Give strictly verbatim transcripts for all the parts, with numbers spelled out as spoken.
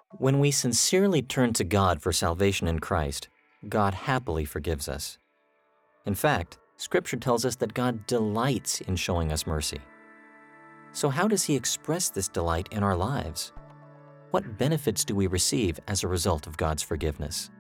When we sincerely turn to God for salvation in Christ, God happily forgives us. In fact, Scripture tells us that God delights in showing us mercy. So how does He express this delight in our lives? What benefits do we receive as a result of God's forgiveness?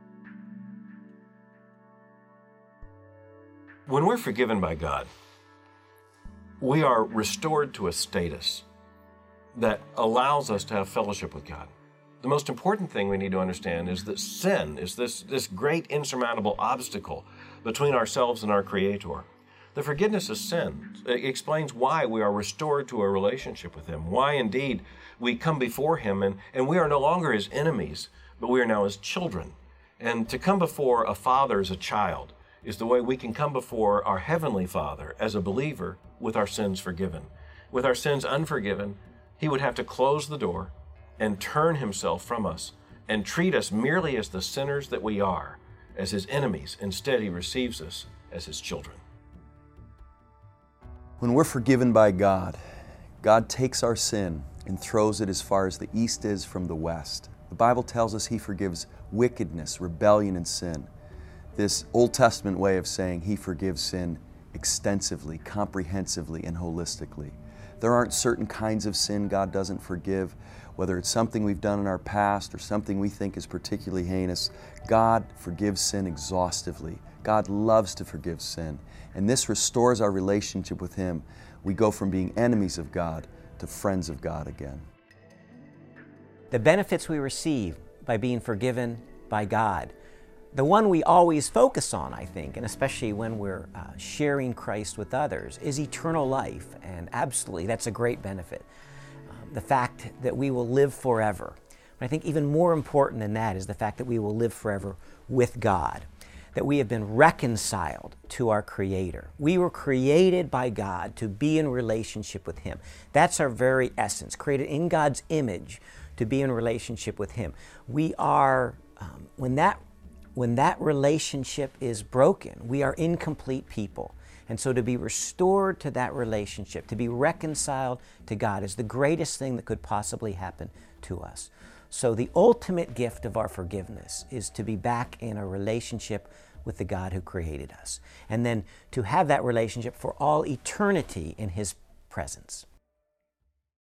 When we're forgiven by God, we are restored to a status that allows us to have fellowship with God. The most important thing we need to understand is that sin is this, this great insurmountable obstacle between ourselves and our Creator. The forgiveness of sin explains why we are restored to a relationship with Him, why indeed we come before Him and, and we are no longer His enemies, but we are now His children. And to come before a father as a child is the way we can come before our Heavenly Father as a believer with our sins forgiven. With our sins unforgiven, He would have to close the door and turn Himself from us and treat us merely as the sinners that we are, as His enemies. Instead, He receives us as His children. When we're forgiven by God, God takes our sin and throws it as far as the east is from the west. The Bible tells us He forgives wickedness, rebellion, and sin. This Old Testament way of saying He forgives sin extensively, comprehensively, and holistically. There aren't certain kinds of sin God doesn't forgive, whether it's something we've done in our past or something we think is particularly heinous. God forgives sin exhaustively. God loves to forgive sin, and this restores our relationship with Him. We go from being enemies of God to friends of God again. The benefits we receive by being forgiven by God, the one we always focus on, I think, and especially when we're uh, sharing Christ with others, is eternal life, and absolutely that's a great benefit. Um, the fact that we will live forever. But I think even more important than that is the fact that we will live forever with God, that we have been reconciled to our Creator. We were created by God to be in relationship with Him. That's our very essence, created in God's image to be in relationship with Him. We are, um, when that When that relationship is broken, we are incomplete people. And so to be restored to that relationship, to be reconciled to God, is the greatest thing that could possibly happen to us. So the ultimate gift of our forgiveness is to be back in a relationship with the God who created us. And then to have that relationship for all eternity in His presence.